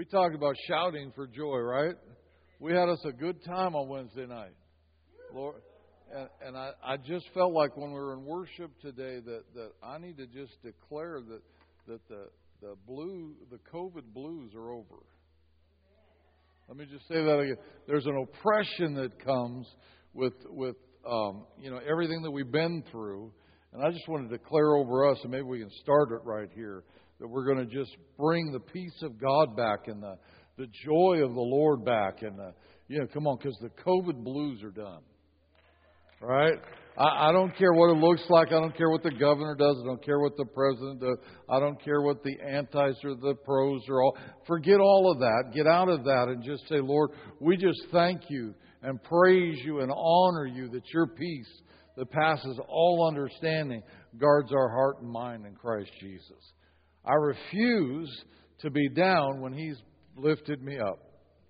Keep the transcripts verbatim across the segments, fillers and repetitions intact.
talked about shouting for joy, right? We had us a good time on Wednesday night. Lord, and, and I, I just felt like when we were in worship today that, that I need to just declare that that the the blue the COVID blues are over. Let me just say that again. There's an oppression that comes with with um, you know everything that we've been through, and I just want to declare over us, and maybe we can start it right here, that we're going to just bring the peace of God back and the the joy of the Lord back, and the, you know, come on, because the COVID blues are done. Right? I, I don't care what it looks like. I don't care what the governor does. I don't care what the president does. I don't care what the antis or the pros are all. Forget all of that. Get out of that and just say, Lord, we just thank you and praise you and honor you that your peace that passes all understanding guards our heart and mind in Christ Jesus. I refuse to be down when He's lifted me up.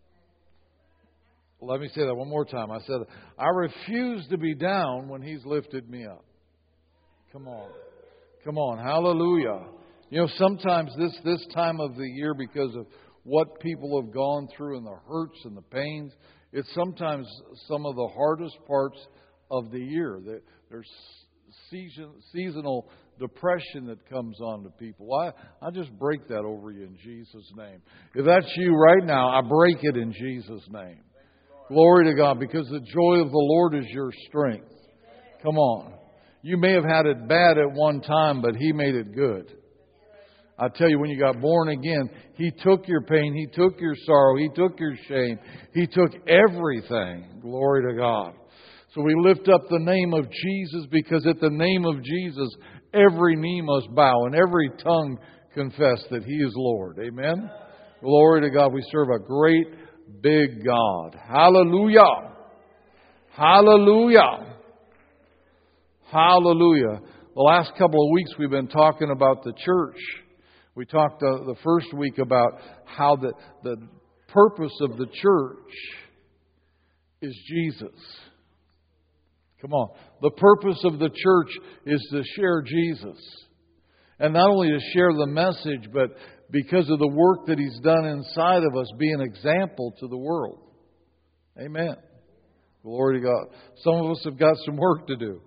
Let me say that one more time. I said, I refuse to be down when He's lifted me up. Come on. Come on. Hallelujah. You know, sometimes this, this time of the year, because of what people have gone through and the hurts and the pains, it's sometimes some of the hardest parts of the year. There's season, seasonal depression that comes on to people. I, I just break that over you in Jesus' name. If that's you right now, I break it in Jesus' name. Glory to God, because the joy of the Lord is your strength. Come on. You may have had it bad at one time, but He made it good. I tell you, when you got born again, He took your pain, He took your sorrow, He took your shame, He took everything. Glory to God. So we lift up the name of Jesus, because at the name of Jesus, every knee must bow and every tongue confess that He is Lord. Amen? Glory to God. We serve a great big God. Hallelujah. Hallelujah. Hallelujah. The last couple of weeks we've been talking about the church. We talked uh, the first week about how the, the purpose of the church is Jesus. Come on. The purpose of the church is to share Jesus. And not only to share the message, but because of the work that He's done inside of us, be an example to the world. Amen. Glory to God. Some of us have got some work to do.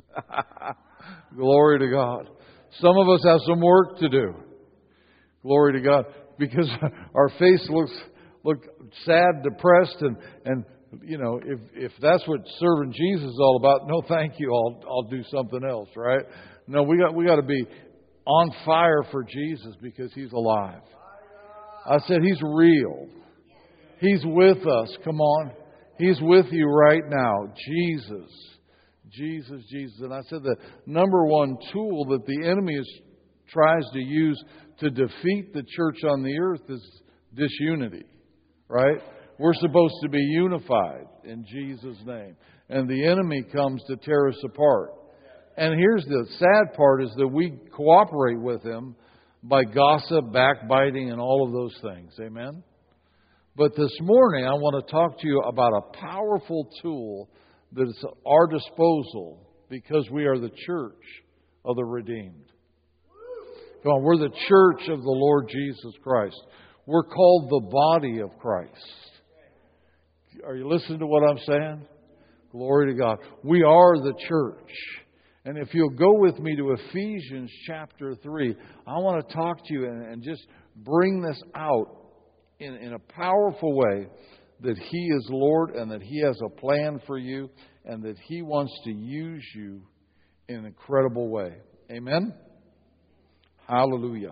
Glory to God. Some of us have some work to do. Glory to God. Because our face looks look sad, depressed, and, and you know, if if that's what serving Jesus is all about, no thank you, I'll I'll do something else, right? No, we got we got to be on fire for Jesus because He's alive. I said He's real. He's with us. Come on. He's with you right now. Jesus. Jesus, Jesus. And I said the number one tool that the enemy is, tries to use to defeat the church on the earth is disunity. Right? We're supposed to be unified in Jesus' name. And the enemy comes to tear us apart. And here's the sad part, is that we cooperate with him by gossip, backbiting, and all of those things. Amen? But this morning, I want to talk to you about a powerful tool that is at our disposal because we are the church of the redeemed. Come on, we're the church of the Lord Jesus Christ. We're called the body of Christ. Are you listening to what I'm saying? Glory to God. We are the church. And if you'll go with me to Ephesians chapter three, I want to talk to you and, and just bring this out in, in a powerful way, that He is Lord and that He has a plan for you and that He wants to use you in an incredible way. Amen? Hallelujah.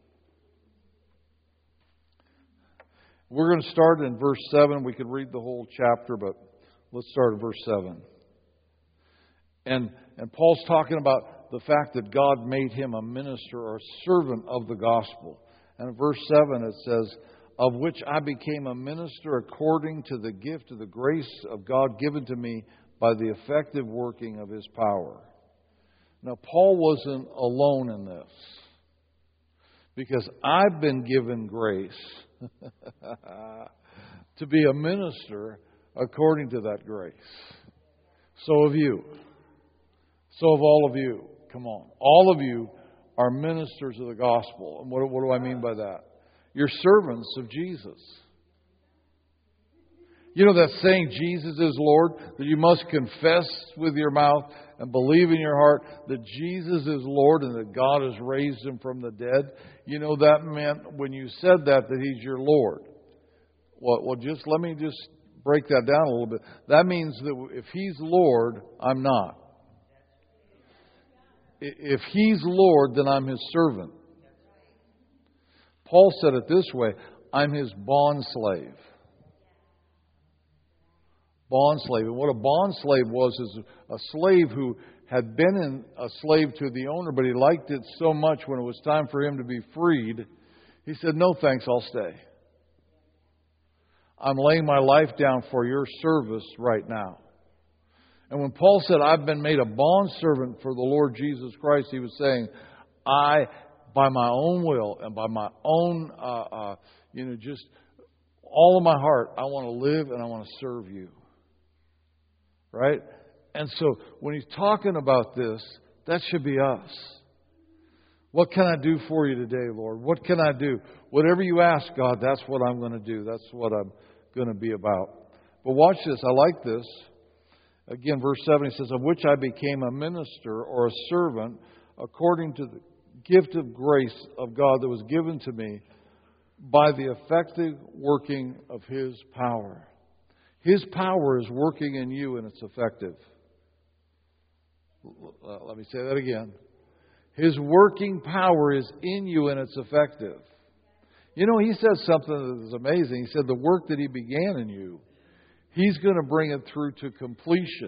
We're going to start in verse seven. We could read the whole chapter, but let's start at verse seven. And and Paul's talking about the fact that God made him a minister or a servant of the gospel. And in verse seven it says, of which I became a minister according to the gift of the grace of God given to me by the effective working of His power. Now, Paul wasn't alone in this, because I've been given grace to be a minister according to that grace. So have you. So have all of you. Come on. All of you are ministers of the gospel. And what, what do I mean by that? You're servants of Jesus. You know that saying, Jesus is Lord, that you must confess with your mouth and believe in your heart that Jesus is Lord and that God has raised Him from the dead. You know that meant when you said that, that He's your Lord. Well, well, just let me just break that down a little bit. That means that if He's Lord, I'm not. If He's Lord, then I'm His servant. Paul said it this way, I'm His bond slave. Bond slave. And what a bond slave was is a slave who had been in a slave to the owner, but he liked it so much when it was time for him to be freed, he said, no thanks, I'll stay. I'm laying my life down for your service right now. And when Paul said, I've been made a bondservant for the Lord Jesus Christ, he was saying, I, by my own will and by my own, uh, uh, you know, just all of my heart, I want to live and I want to serve you. Right? And so when he's talking about this, that should be us. What can I do for you today, Lord? What can I do? Whatever you ask, God, that's what I'm going to do. That's what I'm going to be about. But watch this. I like this. Again, verse seven, he says, of which I became a minister or a servant according to the gift of grace of God that was given to me by the effective working of His power. His power is working in you and it's effective. Let me say that again. His working power is in you and it's effective. You know, He says something that is amazing. He said the work that He began in you, He's going to bring it through to completion.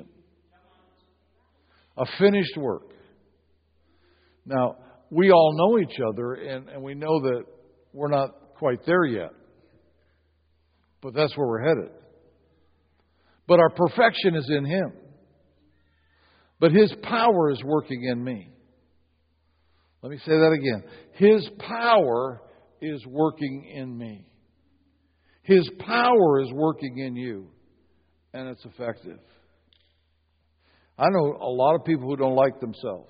A finished work. Now, we all know each other and, and we know that we're not quite there yet. But that's where we're headed. But our perfection is in Him. But His power is working in me. Let me say that again. His power is working in me. His power is working in you. And it's effective. I know a lot of people who don't like themselves.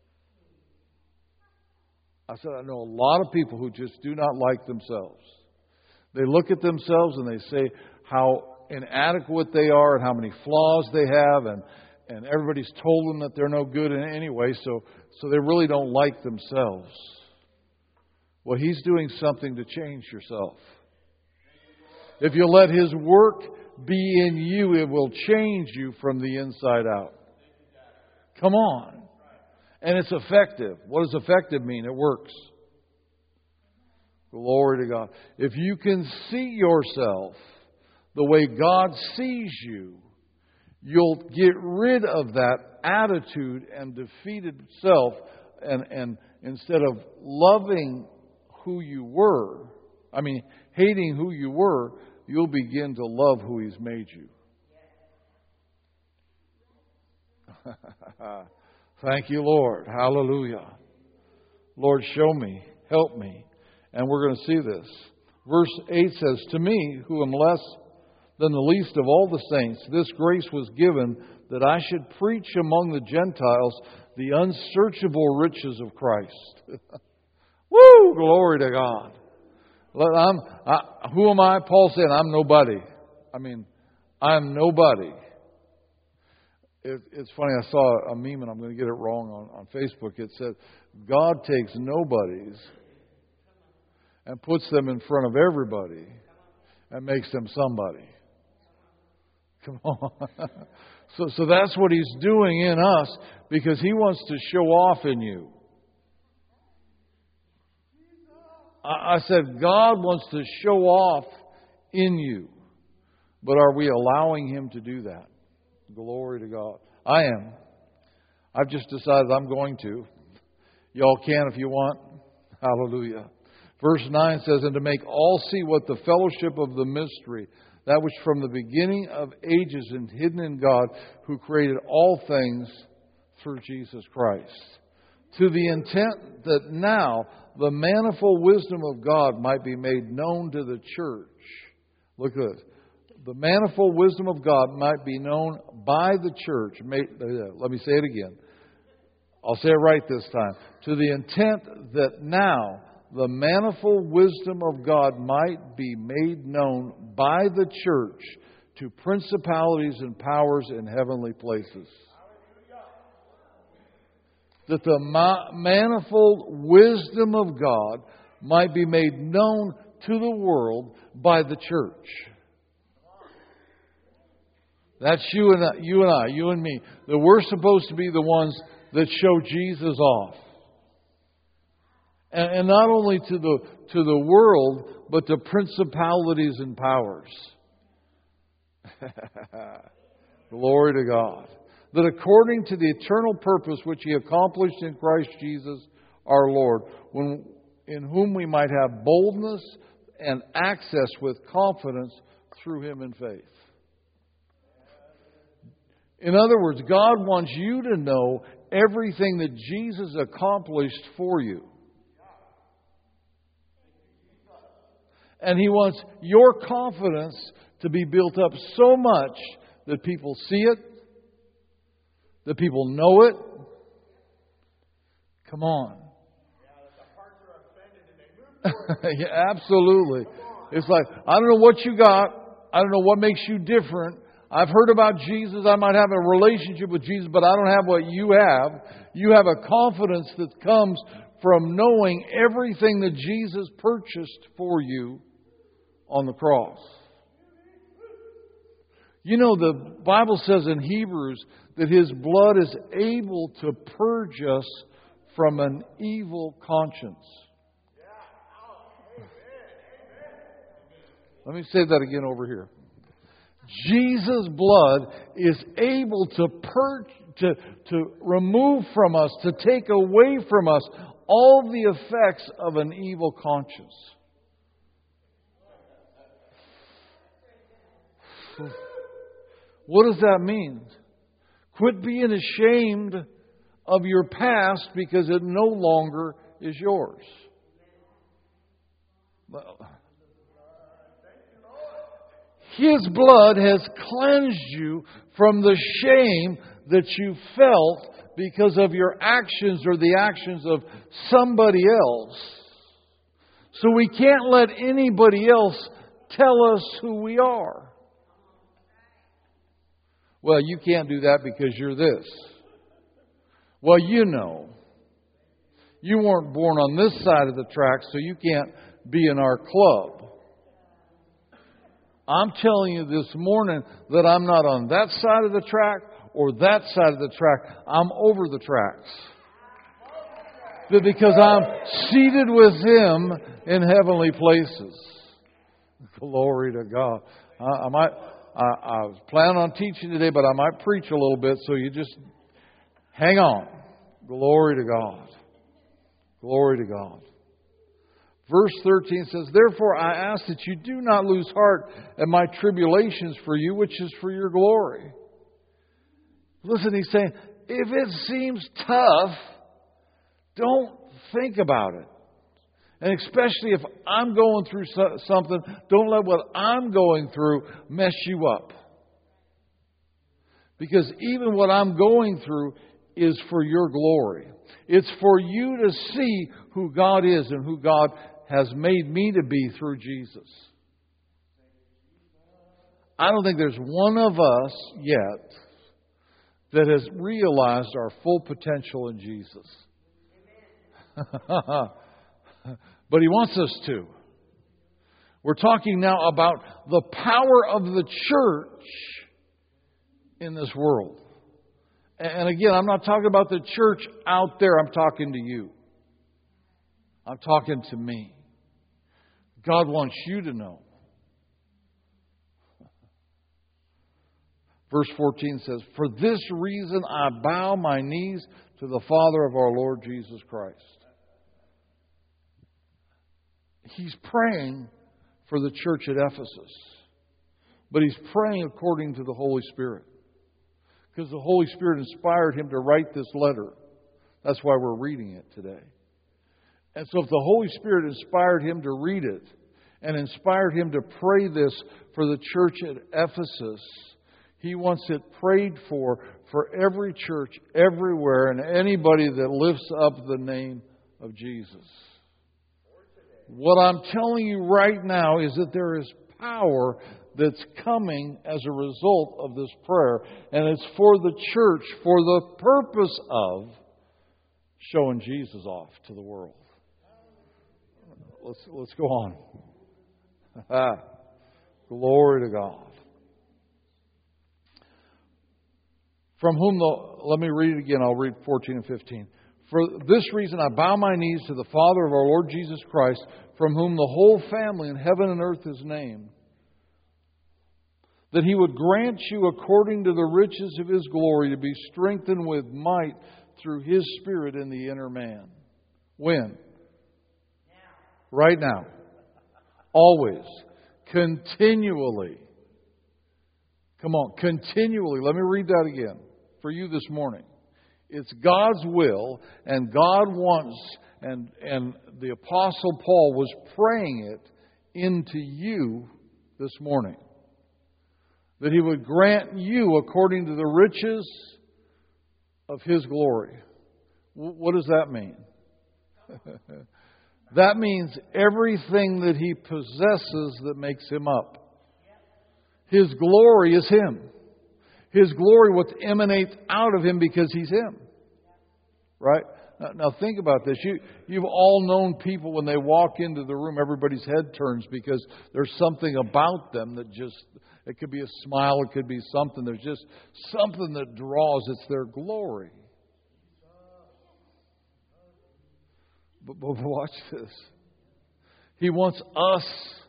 I said I know a lot of people who just do not like themselves. They look at themselves and they say how inadequate they are and how many flaws they have, and, and everybody's told them that they're no good in any way, so, so they really don't like themselves. Well, He's doing something to change yourself. If you let His work be in you, it will change you from the inside out. Come on. And it's effective. What does effective mean? It works. Glory to God. If you can see yourself the way God sees you, you'll get rid of that attitude and defeated self, and, and instead of loving who you were, I mean, hating who you were, you'll begin to love who He's made you. Thank you, Lord. Hallelujah. Lord, show me, help me. And we're going to see this. Verse eight says, to me, who am less than the least of all the saints, this grace was given that I should preach among the Gentiles the unsearchable riches of Christ. Woo! Glory to God. I'm, I, who am I? Paul said, I'm nobody. I mean, I'm nobody. It, it's funny, I saw a meme, and I'm going to get it wrong on, on Facebook. It said, God takes nobodies and puts them in front of everybody and makes them somebody. Come on. so, so that's what He's doing in us, because He wants to show off in you. I, I said God wants to show off in you. But are we allowing Him to do that? Glory to God. I am. I've just decided I'm going to. Y'all can if you want. Hallelujah. Verse nine says, and to make all see what the fellowship of the mystery, that which from the beginning of ages is hidden in God, who created all things through Jesus Christ. To the intent that now the manifold wisdom of God might be made known to the church. Look at this. The manifold wisdom of God might be known by the church. Let me say it again. I'll say it right this time. To the intent that now the manifold wisdom of God might be made known by the church to principalities and powers in heavenly places. That the ma- manifold wisdom of God might be made known to the world by the church. That's you and I, you and I, you and me. That we're supposed to be the ones that show Jesus off. And, and not only to the to the world, but to principalities and powers. Glory to God. That according to the eternal purpose which He accomplished in Christ Jesus our Lord, when, in whom we might have boldness and access with confidence through Him in faith. In other words, God wants you to know everything that Jesus accomplished for you. And He wants your confidence to be built up so much that people see it, that people know it. Come on. Yeah, absolutely. It's like, I don't know what you got. I don't know what makes you different. I've heard about Jesus. I might have a relationship with Jesus, but I don't have what you have. You have a confidence that comes from knowing everything that Jesus purchased for you on the cross. You know, the Bible says in Hebrews that His blood is able to purge us from an evil conscience. Let me say that again over here. Jesus' blood is able to purge, to, to remove from us, to take away from us all the effects of an evil conscience. What does that mean? Quit being ashamed of your past because it no longer is yours. His blood has cleansed you from the shame that you felt because of your actions or the actions of somebody else. So we can't let anybody else tell us who we are. Well, you can't do that because you're this. Well, you know. You weren't born on this side of the track, so you can't be in our club. I'm telling you this morning that I'm not on that side of the track or that side of the track. I'm over the tracks. But because I'm seated with Him in heavenly places. Glory to God. I, I might, I, I was planning on teaching today, but I might preach a little bit, so you just hang on. Glory to God. Glory to God. Verse thirteen says, "Therefore I ask that you do not lose heart at my tribulations for you, which is for your glory." Listen, he's saying, if it seems tough, don't think about it. And especially if I'm going through something, don't let what I'm going through mess you up. Because even what I'm going through is for your glory. It's for you to see who God is and who God has made me to be through Jesus. I don't think there's one of us yet that has realized our full potential in Jesus. But He wants us to. We're talking now about the power of the church in this world. And again, I'm not talking about the church out there. I'm talking to you. I'm talking to me. God wants you to know. Verse fourteen says, "For this reason I bow my knees to the Father of our Lord Jesus Christ." He's praying for the church at Ephesus. But he's praying according to the Holy Spirit. Because the Holy Spirit inspired him to write this letter. That's why we're reading it today. And so if the Holy Spirit inspired him to read it and inspired him to pray this for the church at Ephesus, he wants it prayed for for every church everywhere and anybody that lifts up the name of Jesus. What I'm telling you right now is that there is power that's coming as a result of this prayer. And it's for the church, for the purpose of showing Jesus off to the world. Let's, let's go on. Glory to God. From whom the, let me read it again. I'll read fourteen and fifteen. For this reason I bow my knees to the Father of our Lord Jesus Christ, from whom the whole family in heaven and earth is named, that He would grant you according to the riches of His glory to be strengthened with might through His Spirit in the inner man. When? Now. Right now. Always. Continually. Come on, continually. Let me read that again for you this morning. It's God's will, and God wants, and, and the Apostle Paul was praying it into you this morning. That He would grant you according to the riches of His glory. What does that mean? That means everything that He possesses that makes Him up. His glory is Him. His glory, what emanates out of Him because He's Him. Right? Now, now think about this. You, you've all known people when they walk into the room, everybody's head turns because there's something about them that just, it could be a smile, it could be something. There's just something that draws. It's their glory. But, but watch this. He wants us,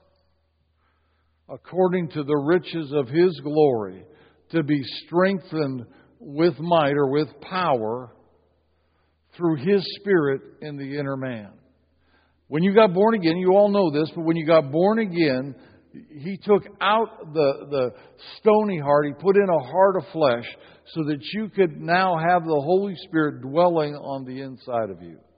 according to the riches of His glory, to be strengthened with might or with power through His Spirit in the inner man. When you got born again, you all know this, but when you got born again, He took out the, the stony heart. He put in a heart of flesh so that you could now have the Holy Spirit dwelling on the inside of you.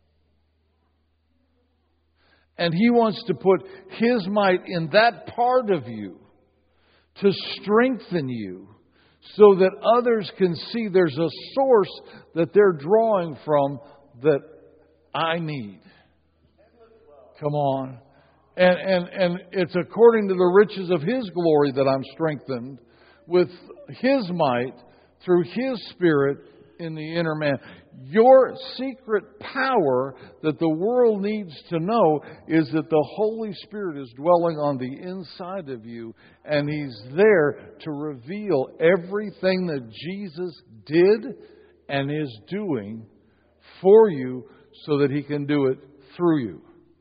And He wants to put His might in that part of you to strengthen you so that others can see there's a source that they're drawing from that I need. Come on. And, and, and it's according to the riches of His glory that I'm strengthened with His might through His Spirit in the inner man. Your secret power that the world needs to know is that the Holy Spirit is dwelling on the inside of you, and He's there to reveal everything that Jesus did and is doing for you so that He can do it through you.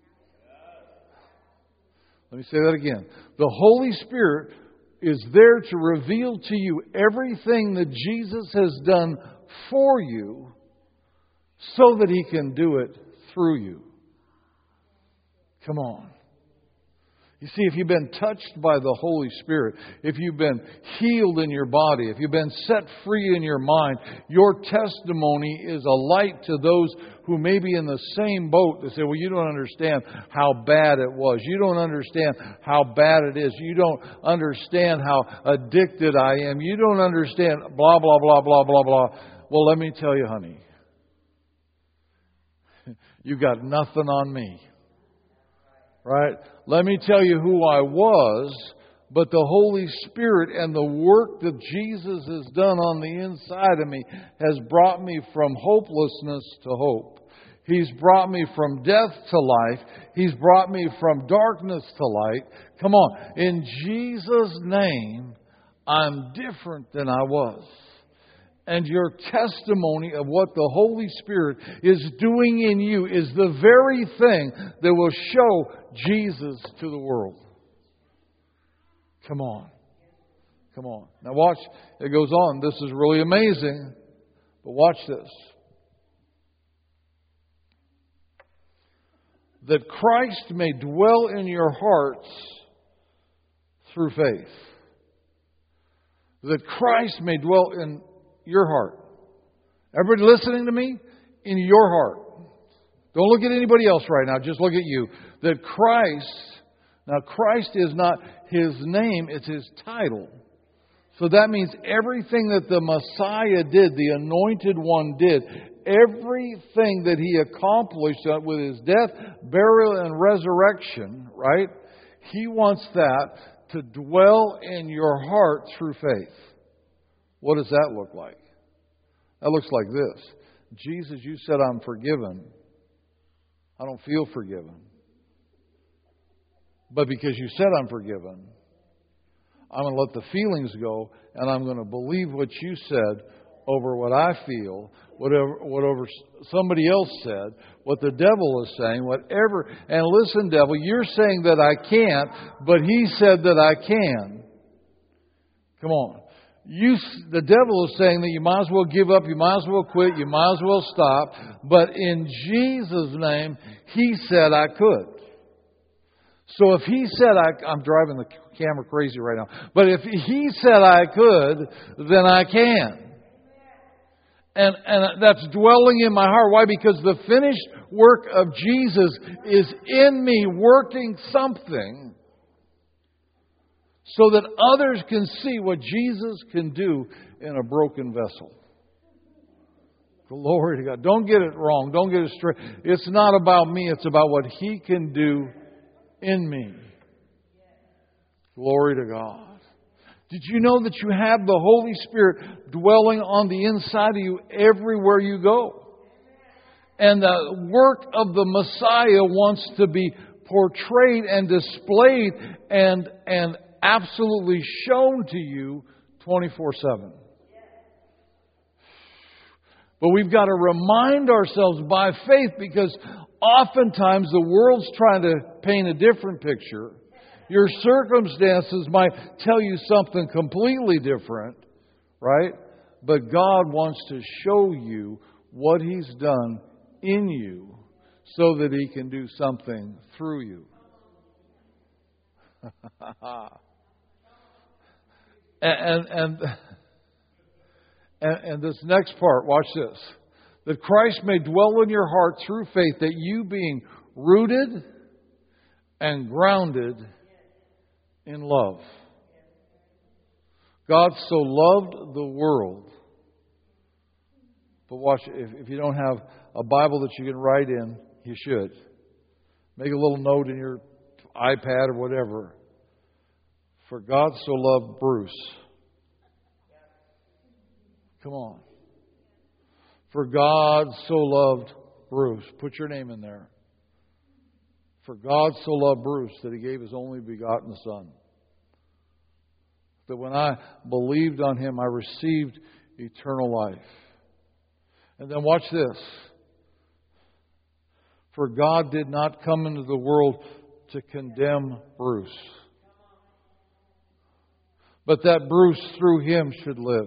Let me say that again. The Holy Spirit is there to reveal to you everything that Jesus has done for you so that He can do it through you. Come on. You see, if you've been touched by the Holy Spirit, if you've been healed in your body, if you've been set free in your mind, your testimony is a light to those who may be in the same boat. They say, well, you don't understand how bad it was. You don't understand how bad it is. You don't understand how addicted I am. You don't understand blah, blah, blah, blah, blah, blah. Well, let me tell you, honey, you got nothing on me. Right? Let me tell you who I was, but the Holy Spirit and the work that Jesus has done on the inside of me has brought me from hopelessness to hope. He's brought me from death to life. He's brought me from darkness to light. Come on. In Jesus' name, I'm different than I was. And your testimony of what the Holy Spirit is doing in you is the very thing that will show Jesus to the world. Come on. Come on. Now watch. It goes on. This is really amazing. But watch this. That Christ may dwell in your hearts through faith. That Christ may dwell in your heart. Everybody listening to me? In your heart. Don't look at anybody else right now. Just look at you. That Christ, now Christ is not His name, it's His title. So that means everything that the Messiah did, the Anointed One did, everything that He accomplished with His death, burial, and resurrection, right? He wants that to dwell in your heart through faith. What does that look like? That looks like this. Jesus, you said I'm forgiven. I don't feel forgiven. But because you said I'm forgiven, I'm going to let the feelings go, and I'm going to believe what you said over what I feel, whatever, whatever somebody else said, what the devil is saying, whatever. And listen, devil, you're saying that I can't, but he said that I can. Come on. You, the devil is saying that you might as well give up, you might as well quit, you might as well stop. But in Jesus' name, He said I could. So if He said I, I'm driving the camera crazy right now. But if He said I could, then I can. And, and that's dwelling in my heart. Why? Because the finished work of Jesus is in me, working something so that others can see what Jesus can do in a broken vessel. Glory to God. Don't get it wrong. Don't get it straight. It's not about me. It's about what He can do in me. Glory to God. Did you know that you have the Holy Spirit dwelling on the inside of you everywhere you go? And the work of the Messiah wants to be portrayed and displayed and, and absolutely shown to you twenty-four seven. But we've got to remind ourselves by faith, because oftentimes the world's trying to paint a different picture. Your circumstances might tell you something completely different, right? But God wants to show you what He's done in you so that He can do something through you. and, and, and, and this next part, watch this. That Christ may dwell in your heart through faith, that you being rooted and grounded in love. God so loved the world. But watch, if, if you don't have a Bible that you can write in, you should. Make a little note in your iPad or whatever. For God so loved Bruce. Come on. For God so loved Bruce. Put your name in there. For God so loved Bruce that He gave His only begotten Son. That when I believed on Him, I received eternal life. And then watch this. For God did not come into the world to condemn Bruce, but that Bruce through Him should live.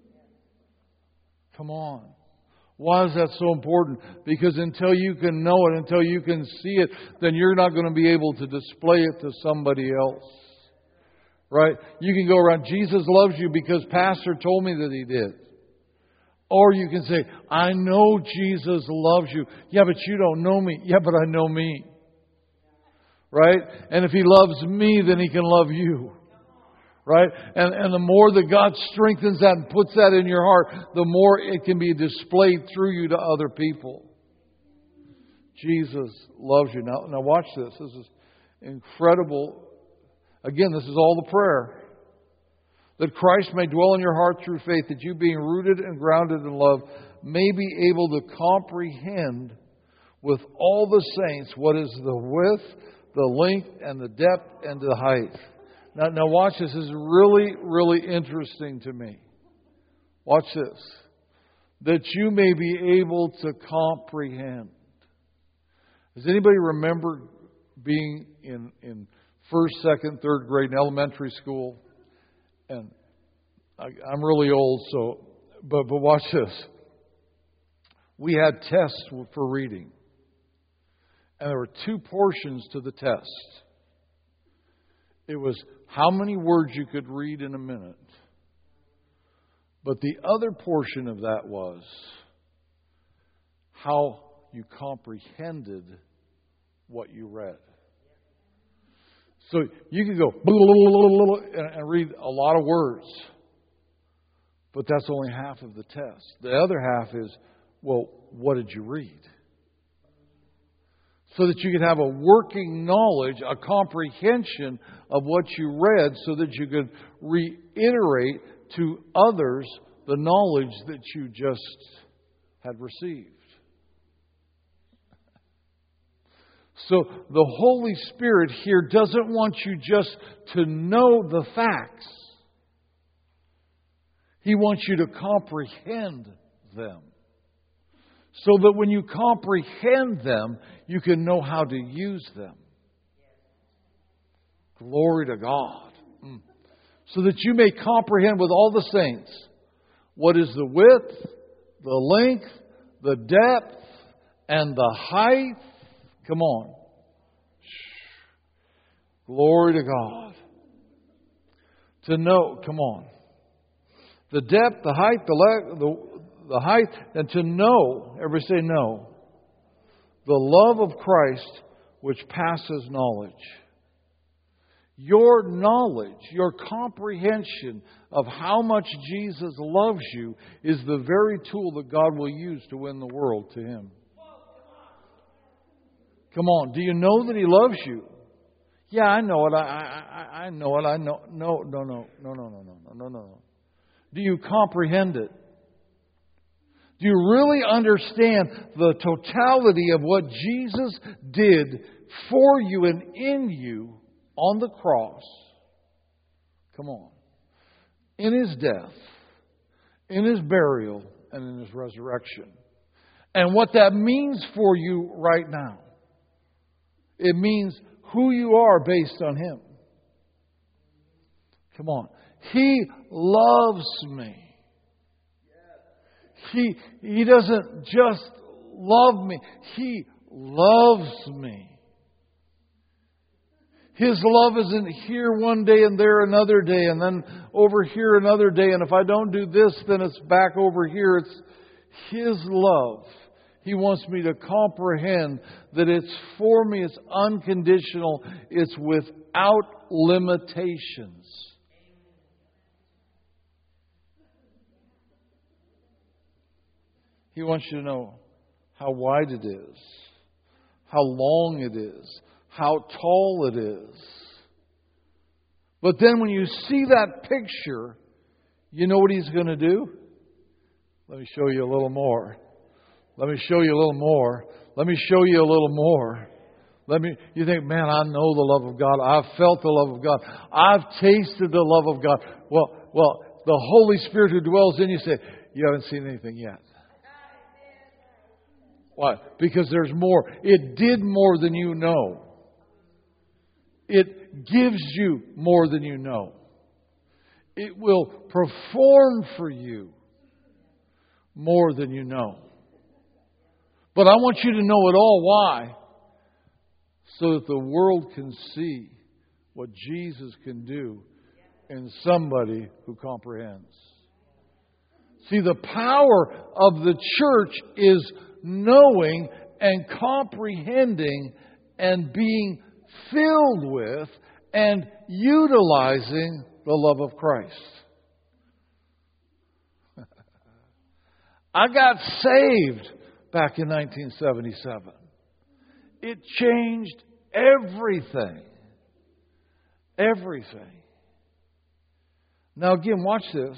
Come on. Why is that so important? Because until you can know it, until you can see it, then you're not going to be able to display it to somebody else. Right? You can go around, Jesus loves you because Pastor told me that He did. Or you can say, I know Jesus loves you. Yeah, but you don't know me. Yeah, but I know me. Right? And if He loves me, then He can love you. Right? And, and the more that God strengthens that and puts that in your heart, the more it can be displayed through you to other people. Jesus loves you. Now, now watch this. This is incredible. Again, this is all the prayer. That Christ may dwell in your heart through faith, that you being rooted and grounded in love may be able to comprehend with all the saints what is the width, the length, and the depth, and the height. Now, now watch this. This is really, really interesting to me. Watch this. That you may be able to comprehend. Does anybody remember being in, in first, second, third grade in elementary school? And I, I'm really old, so but but watch this. We had tests for reading. And there were two portions to the test. It was how many words you could read in a minute. But the other portion of that was how you comprehended what you read. So you could go and read a lot of words. But that's only half of the test. The other half is, well, what did you read? So that you could have a working knowledge, a comprehension of what you read, so that you could reiterate to others the knowledge that you just had received. So the Holy Spirit here doesn't want you just to know the facts. He wants you to comprehend them. So that when you comprehend them, you can know how to use them. Glory to God. Mm. So that you may comprehend with all the saints what is the width, the length, the depth, and the height. Come on. Glory to God. To know, come on. The depth, the height, the leg, the the height, and to know, everybody say no, the love of Christ which passes knowledge. Your knowledge, your comprehension of how much Jesus loves you is the very tool that God will use to win the world to Him. Come on, do you know that He loves you? Yeah, I know it. I, I, I know it. I know. No, no, no, no, no, no, no, no, no, no. Do you comprehend it? Do you really understand the totality of what Jesus did for you and in you on the cross? Come on. In His death, in His burial, and in His resurrection. And what that means for you right now. It means who you are based on Him. Come on. He loves me. He, he doesn't just love me. He loves me. His love isn't here one day and there another day and then over here another day. And if I don't do this, then it's back over here. It's His love. He wants me to comprehend that it's for me. It's unconditional. It's without limitations. He wants you to know how wide it is, how long it is, how tall it is. But then when you see that picture, you know what He's going to do? Let me show you a little more. Let me show you a little more. Let me show you a little more. Let me. You think, man, I know the love of God. I've felt the love of God. I've tasted the love of God. Well, well, the Holy Spirit who dwells in you say, you haven't seen anything yet. Why? Because there's more. It did more than you know. It gives you more than you know. It will perform for you more than you know. But I want you to know it all. Why? So that the world can see what Jesus can do in somebody who comprehends. See, the power of the church is knowing and comprehending and being filled with and utilizing the love of Christ. I got saved back in nineteen seventy-seven. It changed everything. Everything. Now again, watch this.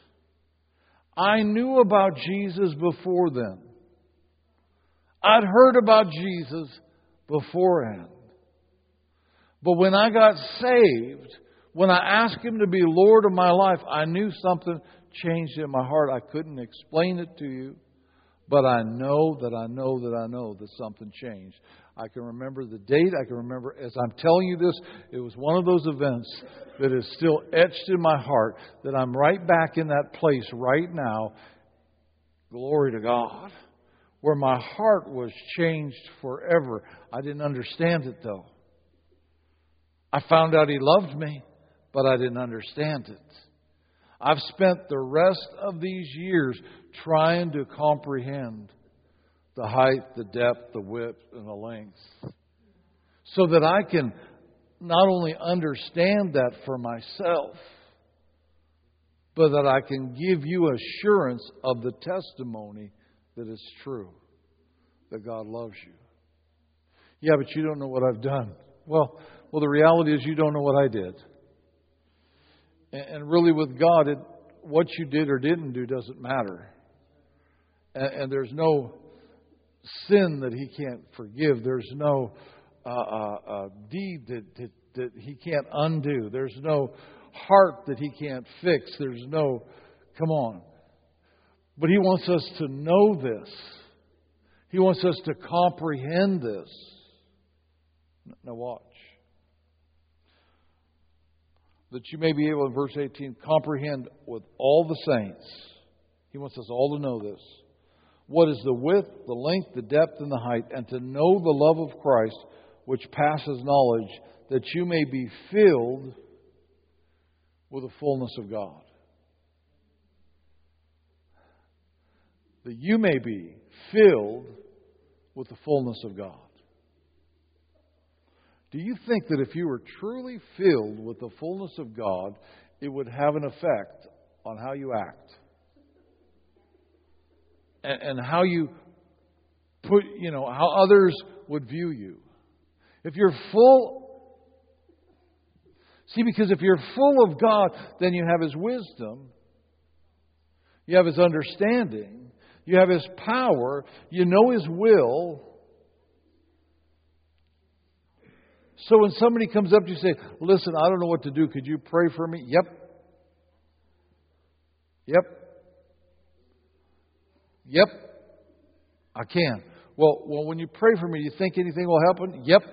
I knew about Jesus before then. I'd heard about Jesus beforehand. But when I got saved, when I asked Him to be Lord of my life, I knew something changed in my heart. I couldn't explain it to you, but I know that I know that I know that something changed. I can remember the date. I can remember, as I'm telling you this, it was one of those events that is still etched in my heart, that I'm right back in that place right now. Glory to God. Where my heart was changed forever. I didn't understand it though. I found out He loved me, but I didn't understand it. I've spent the rest of these years trying to comprehend the height, the depth, the width, and the length, so that I can not only understand that for myself, but that I can give you assurance of the testimony that is true. that God loves you. Yeah, but you don't know what I've done. Well, well, the reality is you don't know what I did. And, and really with God, it, what you did or didn't do doesn't matter. And, and there's no sin that He can't forgive. There's no uh, uh, uh, deed that, that, that He can't undo. There's no heart that He can't fix. There's no, come on. But He wants us to know this. He wants us to comprehend this. Now watch. That you may be able, in verse eighteen, comprehend with all the saints. He wants us all to know this. What is the width, the length, the depth, and the height, and to know the love of Christ, which passes knowledge, that you may be filled with the fullness of God. That you may be filled with the fullness of God. Do you think that if you were truly filled with the fullness of God, it would have an effect on how you act? And, and how you put, you know, how others would view you? If you're full, see, because if you're full of God, then you have His wisdom, you have His understanding, you have His power, you know His will. So when somebody comes up to you and say, listen, I don't know what to do. Could you pray for me? Yep. Yep. Yep. I can. Well, well, when you pray for me, do you think anything will happen? Yep.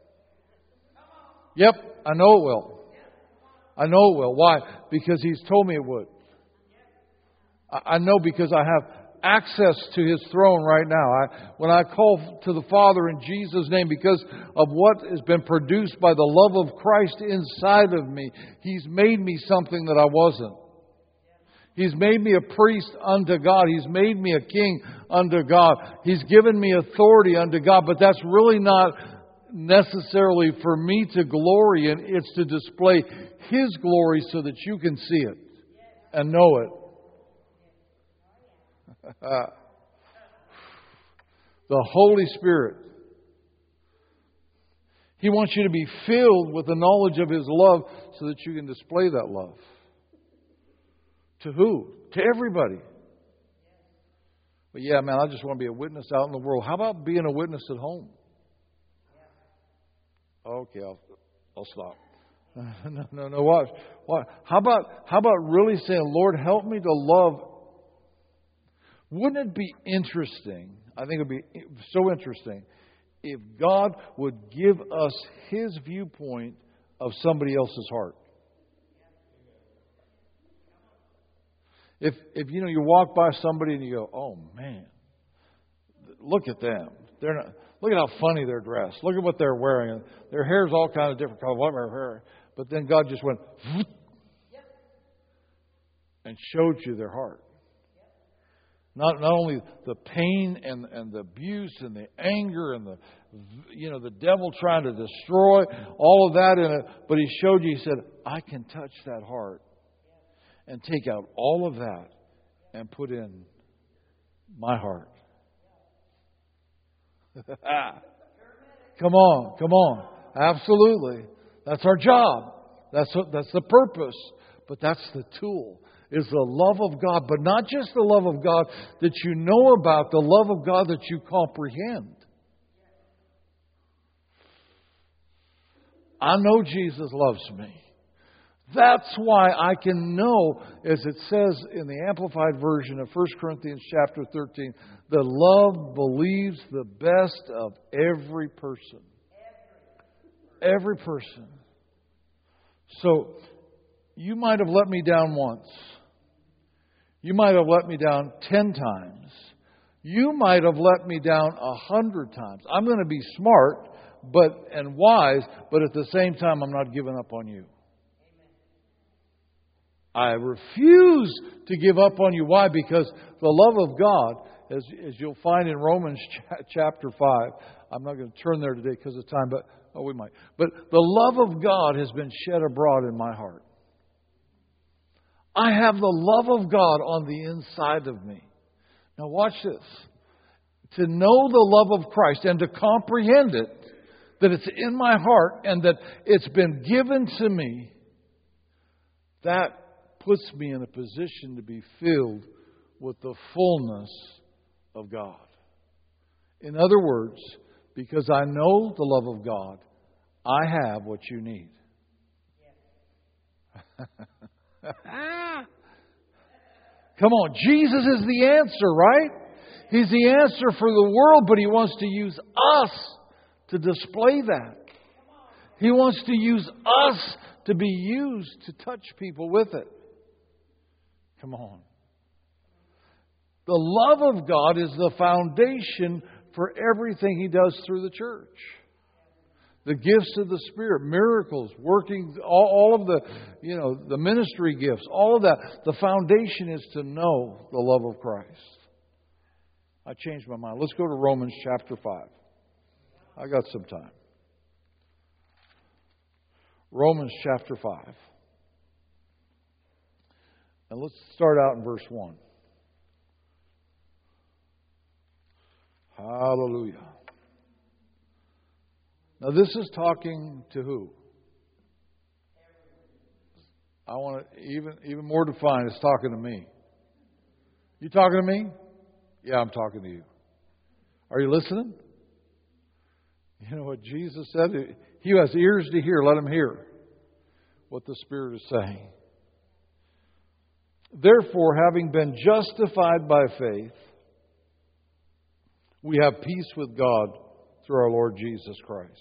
Yep. I know it will. I know it will. Why? Because He's told me it would. I know because I have access to His throne right now. I, when I call to the Father in Jesus' name, because of what has been produced by the love of Christ inside of me, He's made me something that I wasn't. He's made me a priest unto God. He's made me a king unto God. He's given me authority unto God. But that's really not necessarily for me to glory in. It's to display His glory so that you can see it and know it. The Holy Spirit. He wants you to be filled with the knowledge of His love so that you can display that love. To who? To everybody. But yeah, man, I just want to be a witness out in the world. How about being a witness at home? Okay, I'll, I'll stop. No, no, no. Watch. Watch. How about how about really saying, Lord, help me to love? Wouldn't it be interesting? I think it would be so interesting if God would give us His viewpoint of somebody else's heart. If, if you know, you walk by somebody and you go, oh man, look at them. They're not, look at how funny they're dressed. Look at what they're wearing. Their hair's all kind of different colors. What their hair? But then God just went and showed you their heart. Not not only the pain and, and the abuse and the anger and the, you know, the devil trying to destroy, all of that in it, but He showed you, He said, I can touch that heart and take out all of that and put in my heart. Come on, come on. Absolutely. That's our job. That's that's the purpose. But that's the tool. Is the love of God, but not just the love of God that you know about, the love of God that you comprehend. I know Jesus loves me. That's why I can know, as it says in the Amplified Version of First Corinthians chapter thirteen, that love believes the best of every person. Every person. So, you might have let me down once. You might have let me down ten times. You might have let me down a hundred times. I'm going to be smart but and wise, but at the same time, I'm not giving up on you. I refuse to give up on you. Why? Because the love of God, as, as you'll find in Romans ch- chapter five, I'm not going to turn there today because of time, but oh, we might. But the love of God has been shed abroad in my heart. I have the love of God on the inside of me. Now watch this. to know the love of Christ and to comprehend it, that it's in my heart and that it's been given to me, that puts me in a position to be filled with the fullness of God. In other words, because I know the love of God, I have what you need. Come on, Jesus is the answer, right? He's the answer for the world, but He wants to use us to display that. He wants to use us to be used to touch people with it. Come on. The love of God is the foundation for everything He does through the church. The gifts of the Spirit, miracles, working, all, all of the, you know, the ministry gifts, all of that. The foundation is to know the love of Christ. I changed my mind. Let's go to Romans chapter five. I got some time. Romans chapter five. And let's start out in verse one. Hallelujah. Now this is talking to who? I want to even even more defined. It's talking to me. You talking to me? Yeah, I'm talking to you. Are you listening? You know what Jesus said? He who has ears to hear, let him hear what the Spirit is saying. Therefore, having been justified by faith, we have peace with God through our Lord Jesus Christ.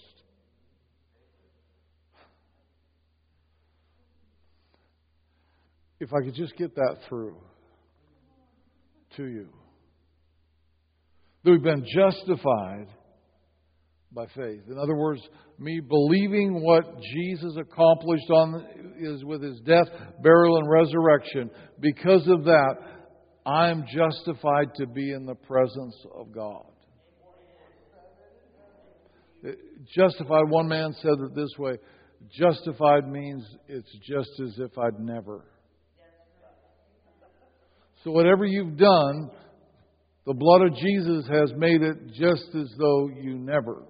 If I could just get that through to you. That we've been justified by faith. In other words, me believing what Jesus accomplished on is with His death, burial, and resurrection. Because of that, I'm justified to be in the presence of God. Justified, one man said it this way, justified means it's just as if I'd never. So whatever you've done, the blood of Jesus has made it just as though you never.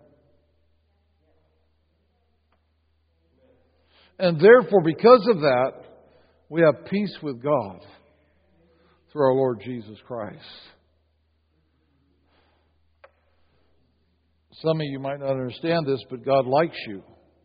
And therefore, because of that, we have peace with God through our Lord Jesus Christ. Some of you might not understand this, but God likes you.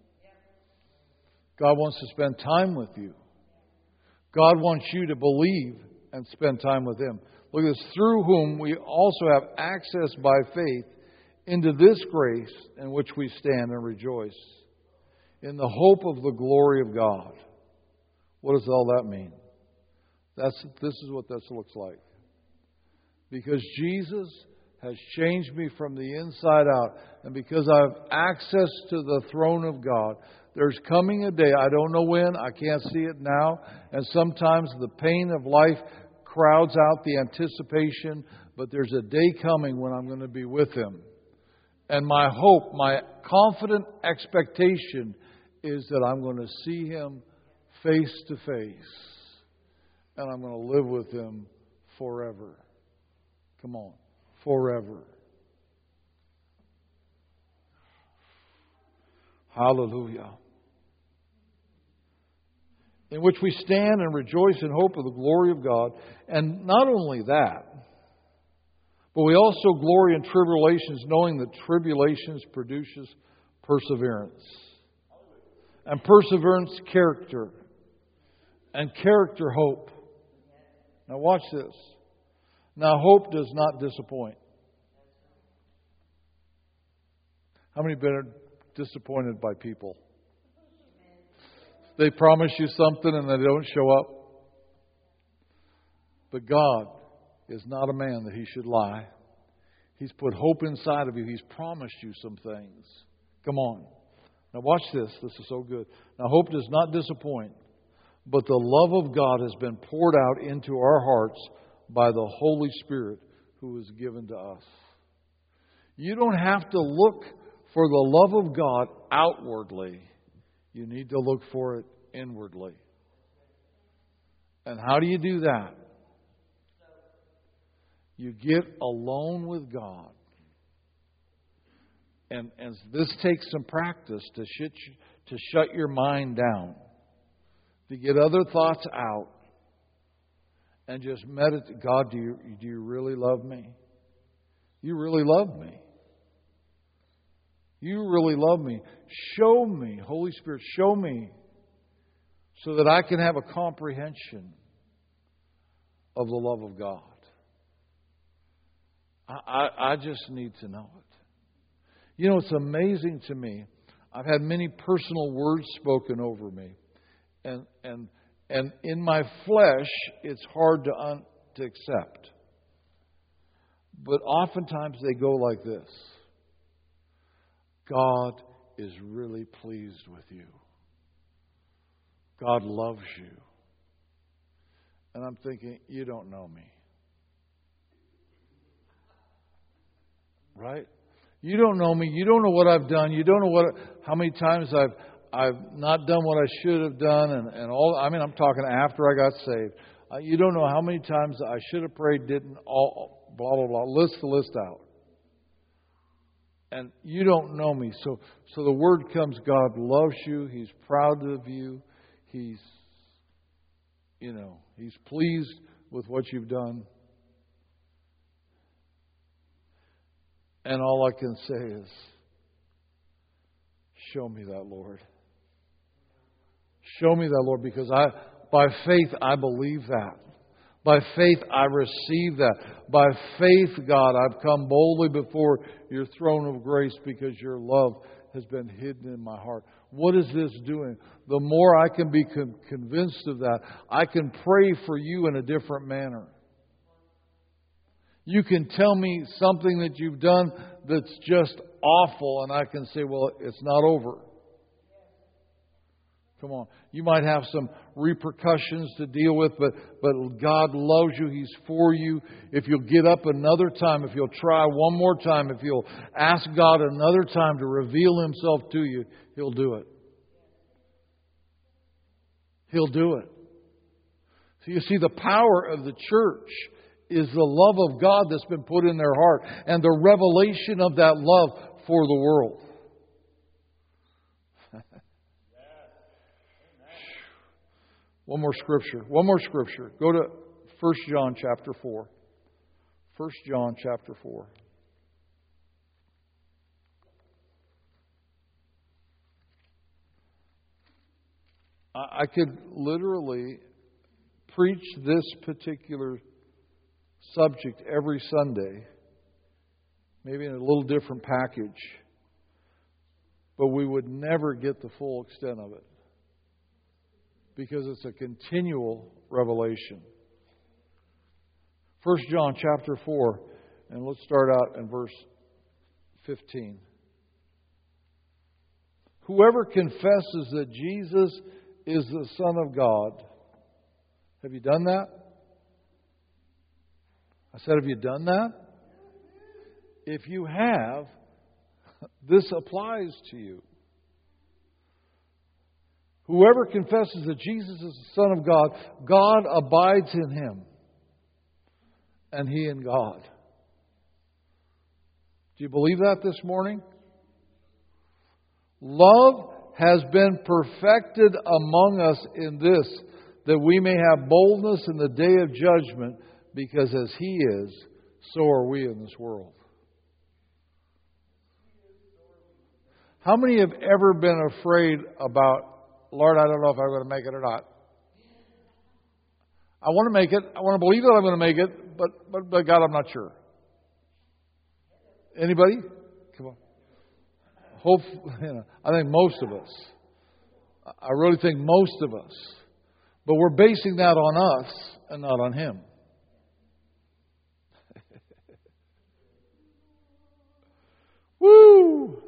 God wants to spend time with you. God wants you to believe and spend time with Him. Look at this. Through whom we also have access by faith into this grace in which we stand and rejoice, in the hope of the glory of God. What does all that mean? That's this is what this looks like. Because Jesus has changed me from the inside out, and because I have access to the throne of God, there's coming a day, I don't know when, I can't see it now, and sometimes the pain of life crowds out the anticipation, but there's a day coming when I'm going to be with Him. And my hope, my confident expectation is that I'm going to see Him face to face, and I'm going to live with Him forever. Come on. Forever. Hallelujah. In which we stand and rejoice in hope of the glory of God. And not only that, but we also glory in tribulations, knowing that tribulations produces perseverance. And perseverance, character. And character, hope. Now watch this. Now, hope does not disappoint. How many have been disappointed by people? They promise you something and they don't show up. But God is not a man that He should lie. He's put hope inside of you. He's promised you some things. Come on. Now watch this. This is so good. Now, hope does not disappoint, but the love of God has been poured out into our hearts by the Holy Spirit who is given to us. You don't have to look for the love of God outwardly. You need to look for it inwardly. And how do you do that? You get alone with God And, and this takes some practice to shut, to shut your mind down, to get other thoughts out, and just meditate. God, do you, do you really love me? You really love me. You really love me. Show me, Holy Spirit, show me so that I can have a comprehension of the love of God. I, I, I just need to know it. You know, it's amazing to me. I've had many personal words spoken over me. And and and in my flesh, it's hard to, un, to accept. But oftentimes they go like this. God is really pleased with you. God loves you. And I'm thinking, you don't know me. Right? You don't know me. You don't know what I've done. You don't know what how many times I've I've not done what I should have done, and, and all. I mean, I'm talking after I got saved. Uh, you don't know how many times I should have prayed, didn't. All blah blah blah. List the list out. And you don't know me. So so the word comes. God loves you. He's proud of you. He's you know He's pleased with what you've done. And all I can say is, show me that, Lord. Show me that, Lord, because I, by faith, I believe that. By faith, I receive that. By faith, God, I've come boldly before your throne of grace because your love has been hidden in my heart. What is this doing? The more I can be con- convinced of that, I can pray for you in a different manner. You can tell me something that you've done that's just awful, and I can say, well, it's not over. Come on. You might have some repercussions to deal with, but, but God loves you. He's for you. If you'll get up another time, if you'll try one more time, if you'll ask God another time to reveal Himself to you, He'll do it. He'll do it. So you see, the power of the church is the love of God that's been put in their heart and the revelation of that love for the world. One more scripture. One more scripture. Go to First John chapter four. First John chapter four. I could literally preach this particular subject every Sunday, maybe in a little different package, but we would never get the full extent of it because it's a continual revelation. First John chapter four, and let's start out in verse fifteen. Whoever confesses that Jesus is the Son of God. Have you done that? I said, have you done that? If you have, this applies to you. Whoever confesses that Jesus is the Son of God, God abides in him, and he in God. Do you believe that this morning? Love has been perfected among us in this, that we may have boldness in the day of judgment, because as He is, so are we in this world. How many have ever been afraid about, Lord, I don't know if I'm going to make it or not? I want to make it. I want to believe that I'm going to make it, but, but, but God, I'm not sure. Anybody? Come on. Hope, you know, I think most of us. I really think most of us. But we're basing that on us and not on Him. Woo!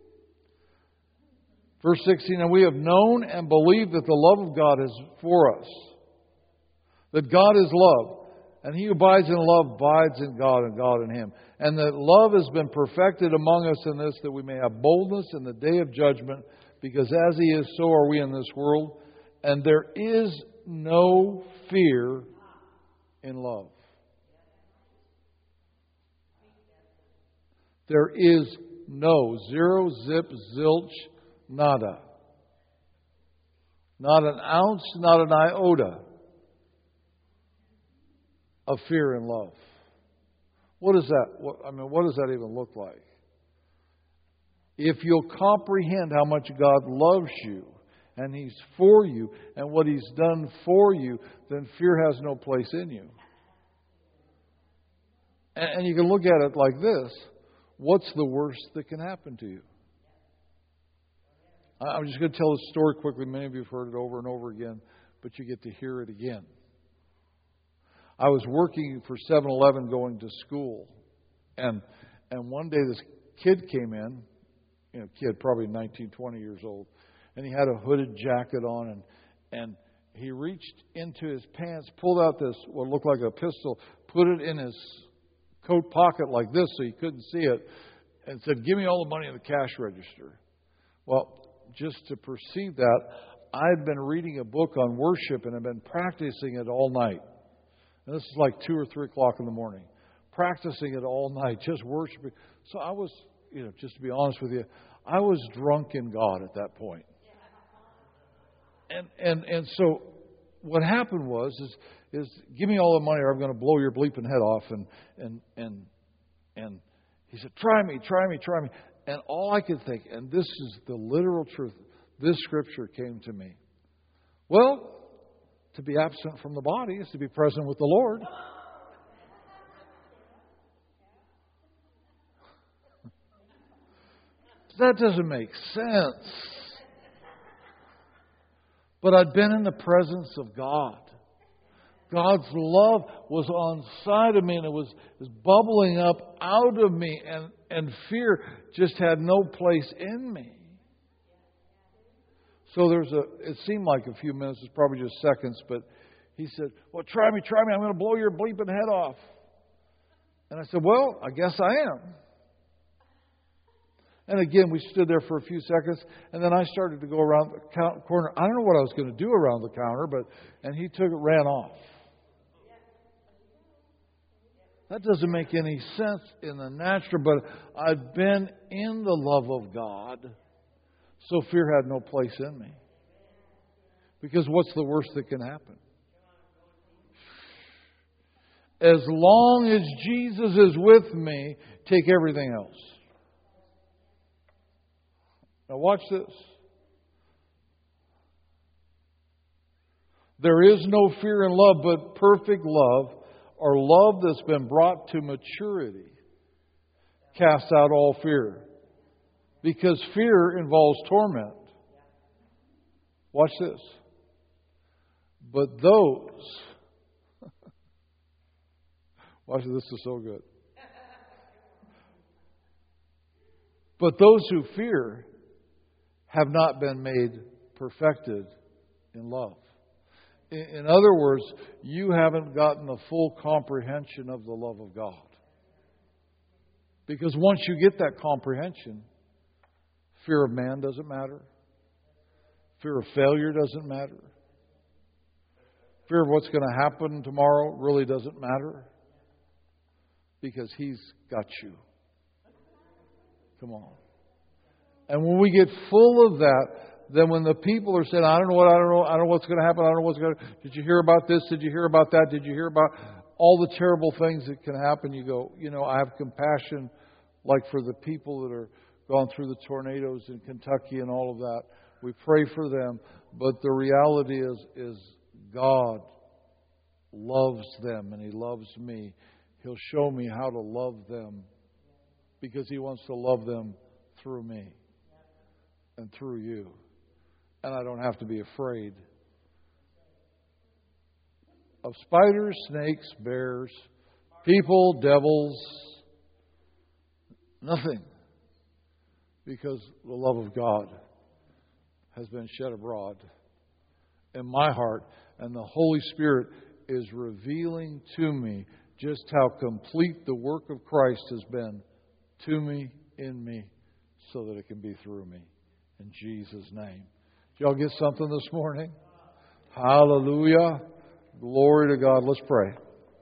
Verse sixteen, and we have known and believed that the love of God is for us. That God is love. And he who abides in love abides in God and God in him. And that love has been perfected among us in this, that we may have boldness in the day of judgment, because as he is, so are we in this world. And there is no fear in love. There is no, zero, zip, zilch, nada. Not an ounce, not an iota of fear and love. What is that? What, I mean, what does that even look like? If you'll comprehend how much God loves you and He's for you and what He's done for you, then fear has no place in you. And, and you can look at it like this. What's the worst that can happen to you? I'm just going to tell this story quickly. Many of you have heard it over and over again, but you get to hear it again. I was working for seven eleven going to school. And and one day this kid came in, you know, kid probably nineteen, twenty years old, and he had a hooded jacket on, and and he reached into his pants, pulled out this what looked like a pistol, put it in his coat pocket like this so he couldn't see it, and said, "Give me all the money in the cash register." Well, just to perceive that, I had been reading a book on worship and had been practicing it all night. And this is like two or three o'clock in the morning. Practicing it all night, just worshiping. So I was, you know, just to be honest with you, I was drunk in God at that point. And and and so what happened was is is give me all the money or I'm going to blow your bleeping head off. And and and and he said, try me, try me, try me. And all I could think, and this is the literal truth, this scripture came to me. Well, to be absent from the body is to be present with the Lord. That doesn't make sense. But I'd been in the presence of God. God's love was on side of me, and it was, it was bubbling up out of me, and, and fear just had no place in me. So there's a, it seemed like a few minutes, it's probably just seconds, but he said, well, try me, try me, I'm going to blow your bleeping head off. And I said, well, I guess I am. And again, we stood there for a few seconds, and then I started to go around the corner. I don't know what I was going to do around the counter, but and he took it, ran off. That doesn't make any sense in the natural, but I've been in the love of God, so fear had no place in me. Because what's the worst that can happen? As long as Jesus is with me, take everything else. Now watch this. There is no fear in love, but perfect love, or love that's been brought to maturity, casts out all fear. Because fear involves torment. Watch this. But those, watch this, this is so good. But those who fear have not been made perfected in love. In other words, you haven't gotten the full comprehension of the love of God. Because once you get that comprehension, fear of man doesn't matter. Fear of failure doesn't matter. Fear of what's going to happen tomorrow really doesn't matter. Because He's got you. Come on. And when we get full of that, then when the people are saying, I don't know what, I don't know, I don't know what's going to happen, I don't know what's going to, did you hear about this? Did you hear about that? Did you hear about all the terrible things that can happen? You go, you know, I have compassion like for the people that are gone through the tornadoes in Kentucky and all of that. We pray for them. But the reality is, is God loves them and He loves me. He'll show me how to love them because He wants to love them through me and through you. And I don't have to be afraid of spiders, snakes, bears, people, devils, nothing. Because the love of God has been shed abroad in my heart, and the Holy Spirit is revealing to me just how complete the work of Christ has been to me, in me, so that it can be through me. In Jesus' name. Did y'all get something this morning? Hallelujah. Glory to God. Let's pray.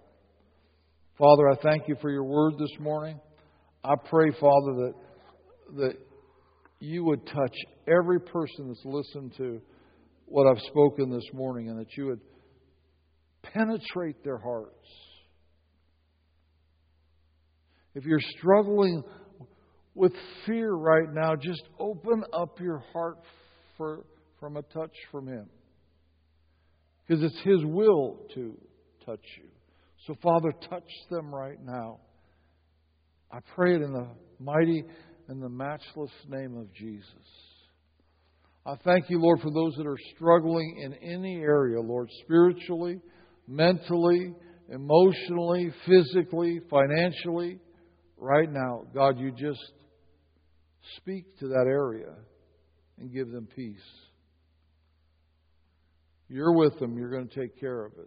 Father, I thank You for Your word this morning. I pray, Father, that that you would touch every person that's listened to what I've spoken this morning, and that you would penetrate their hearts. If you're struggling with fear right now, just open up your heart for, from a touch from Him. Because it's His will to touch you. So, Father, touch them right now. I pray it in the mighty and the matchless name of Jesus. I thank you, Lord, for those that are struggling in any area, Lord, spiritually, mentally, emotionally, physically, financially. Right now, God, you just speak to that area and give them peace. You're with them. You're going to take care of it.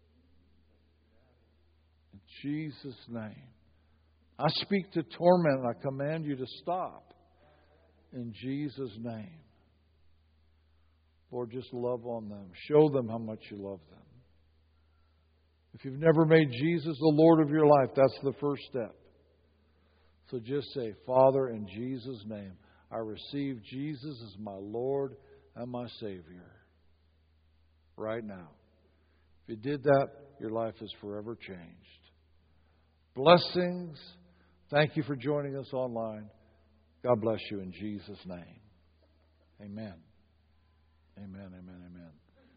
In Jesus' name. I speak to torment and I command you to stop. In Jesus' name. Lord, just love on them. Show them how much you love them. If you've never made Jesus the Lord of your life, that's the first step. So just say, Father, in Jesus' name, I receive Jesus as my Lord and my Savior. Right now. If you did that, your life is forever changed. Blessings. Thank you for joining us online. God bless you in Jesus' name. Amen. Amen, amen, amen.